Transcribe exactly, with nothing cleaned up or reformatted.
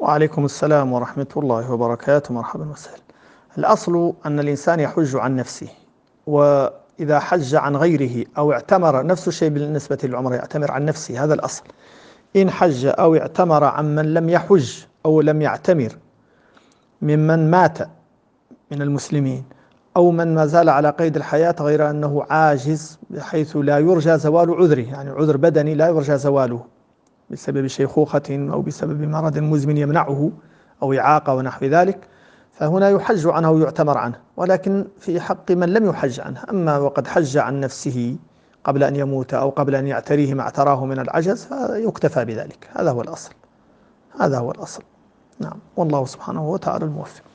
وعليكم السلام ورحمة الله وبركاته. مرحبا وسهلا. الأصل أن الإنسان يحج عن نفسه، وإذا حج عن غيره أو اعتمر، نفس الشيء بالنسبة للعمرة، يعتمر عن نفسه، هذا الأصل. إن حج أو اعتمر عن من لم يحج أو لم يعتمر ممن مات من المسلمين، أو من ما زال على قيد الحياة غير أنه عاجز بحيث لا يرجى زوال عذره، يعني عذر بدني لا يرجى زواله بسبب شيخوخة أو بسبب مرض مزمن يمنعه أو إعاقة ونحو ذلك، فهنا يحج عنه ويعتمر عنه، ولكن في حق من لم يحج عنه. أما وقد حج عن نفسه قبل أن يموت أو قبل أن يعتريه ما اعتراه من العجز فيكتفى بذلك. هذا هو الأصل، هذا هو الأصل. نعم، والله سبحانه وتعالى الموفق.